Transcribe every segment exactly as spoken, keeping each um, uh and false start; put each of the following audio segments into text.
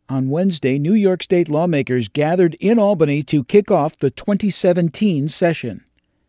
On Wednesday, New York State lawmakers gathered in Albany to kick off the twenty seventeen session.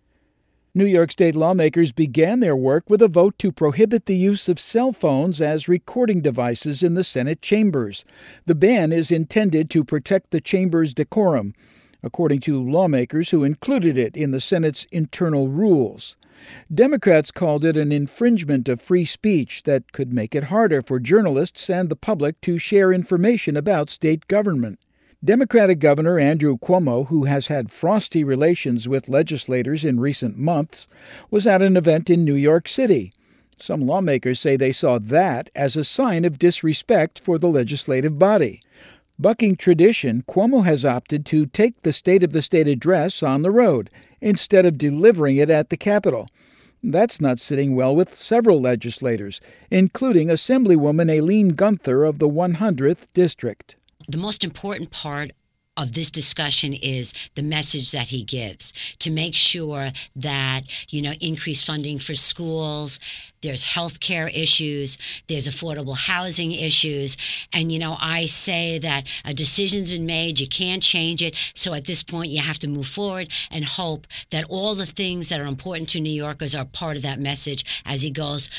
New York State lawmakers began their work with a vote to prohibit the use of cell phones as recording devices in the Senate chambers. The ban is intended to protect the chamber's decorum, according to lawmakers who included it in the Senate's internal rules. Democrats called it an infringement of free speech that could make it harder for journalists and the public to share information about state government. Democratic Governor Andrew Cuomo, who has had frosty relations with legislators in recent months, was at an event in New York City. Some lawmakers say they saw that as a sign of disrespect for the legislative body. Bucking tradition, Cuomo has opted to take the State of the State address on the road instead of delivering it at the Capitol. That's not sitting well with several legislators, including Assemblywoman Aileen Gunther of the one hundredth District. The most important part of this discussion is the message that he gives to make sure that, you know, increased funding for schools, there's health care issues, there's affordable housing issues. And, you know, I say that a decision's been made, you can't change it. So at this point, you have to move forward and hope that all the things that are important to New Yorkers are part of that message as he goes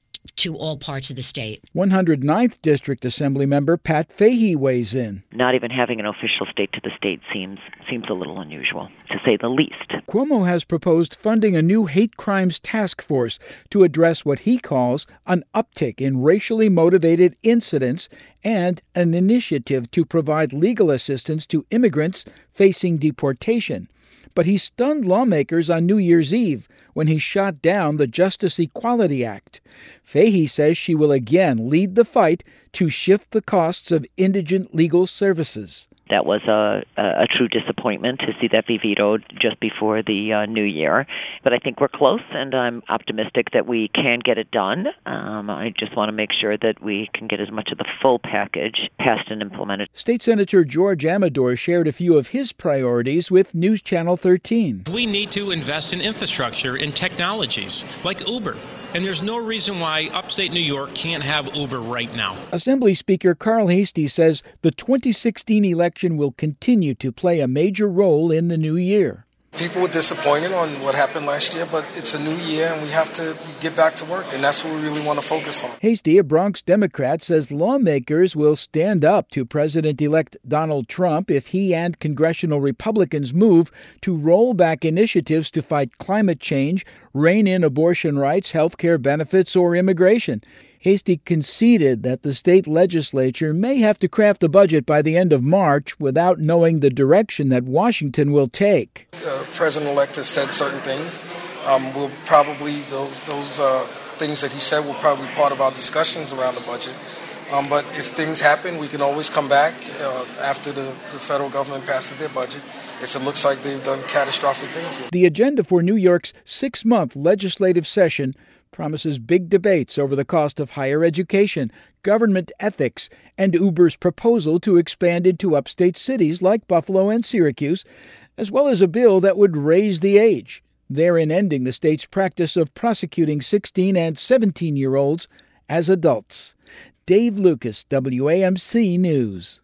to all parts of the state. one hundred ninth District Assemblymember Pat Fahey weighs in. Not even having an official state-to-the-state seems seems a little unusual, to say the least. Cuomo has proposed funding a new hate crimes task force to address what he calls an uptick in racially motivated incidents and an initiative to provide legal assistance to immigrants facing deportation. But he stunned lawmakers on New Year's Eve when he shot down the Justice Equality Act. Fahey says she will again lead the fight to shift the costs of indigent legal services. That was a, a, a true disappointment to see that be vetoed just before the uh, new year. But I think we're close, and I'm optimistic that we can get it done. Um, I just want to make sure that we can get as much of the full package passed and implemented. State Senator George Amador shared a few of his priorities with News Channel thirteen. We need to invest in infrastructure and technologies like Uber. And there's no reason why upstate New York can't have Uber right now. Assembly Speaker Carl Heastie says the twenty sixteen election will continue to play a major role in the new year. People were disappointed on what happened last year, but it's a new year and we have to get back to work, and that's what we really want to focus on. Heastie, a Bronx Democrat, says lawmakers will stand up to President-elect Donald Trump if he and congressional Republicans move to roll back initiatives to fight climate change, rein in abortion rights, health care benefits, or immigration. Heastie conceded that the state legislature may have to craft a budget by the end of March without knowing the direction that Washington will take. The president-elect has said certain things. Um, we'll probably, those, those uh, things that he said will probably be part of our discussions around the budget. Um, but if things happen, we can always come back uh, after the, the federal government passes their budget if it looks like they've done catastrophic things here. The agenda for New York's six-month legislative session promises big debates over the cost of higher education, government ethics, and Uber's proposal to expand into upstate cities like Buffalo and Syracuse, as well as a bill that would raise the age, therein ending the state's practice of prosecuting sixteen and seventeen-year-olds as adults. Dave Lucas, W A M C News.